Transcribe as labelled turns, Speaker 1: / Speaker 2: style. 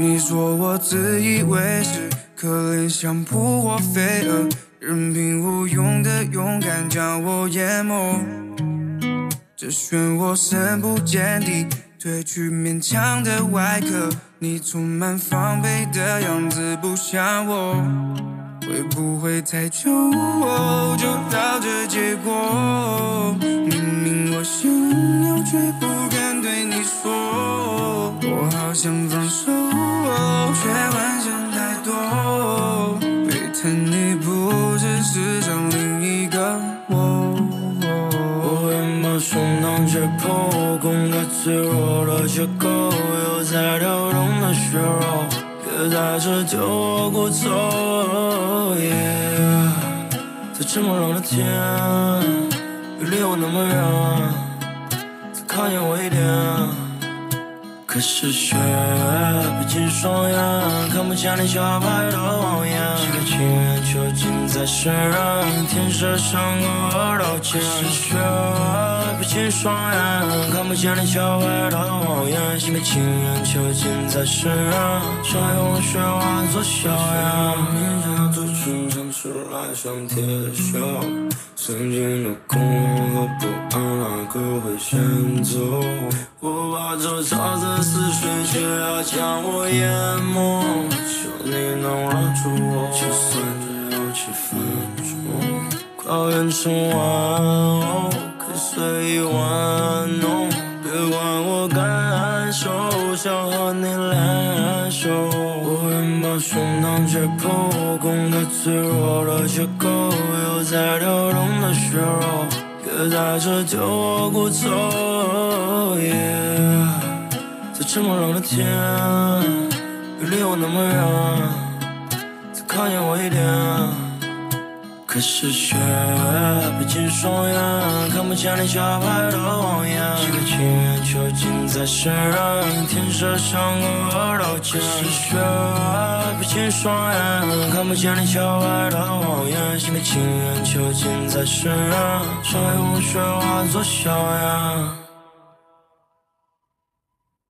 Speaker 1: 你说我自以为是，可怜像扑火飞蛾，任凭无用的勇敢将我淹没。这漩涡深不见底，褪去勉强的外壳，你充满防备的样子不像我。会不会太久就到这结果？明明我想要，却不敢对你说。我好想放手，却幻想太多。背叛你不只是想另一个我。
Speaker 2: 我拥抱胸膛解剖，公开脆弱的结构，有在跳动的血肉。别在这丢我骨头，在这么冷的天，别离我那么远，再靠近我一点。可是雪逼近双眼，看不见你招牌的谎言。心甘情愿囚禁在身上，天色像个耳刀剑。可是雪逼近双眼，看不见你招牌的谎言。心甘情愿囚禁在身上，想用雪化作硝烟。面颊嘴唇尝出来像铁锈，曾经的恐慌和不安，哪个会先走？我把这潮湿似水，却要将我淹没。求你能拉住我，就算只有7分钟，快要变成玩偶，可以随意玩弄。别管我感受，想和你联手。我拥抱胸膛解剖，公开脆弱的结构，有在跳动的血肉。别在这丢我骨头，在这么冷的天，别离我那么远，再靠近我一点。可是雪逼近双眼，看不见你招牌的谎言。心甘情愿囚禁在身上，天色像个耳刀剑。可是雪逼近双眼，看不见你招牌的谎言。心甘情愿囚禁在身上，想用雪化作硝烟。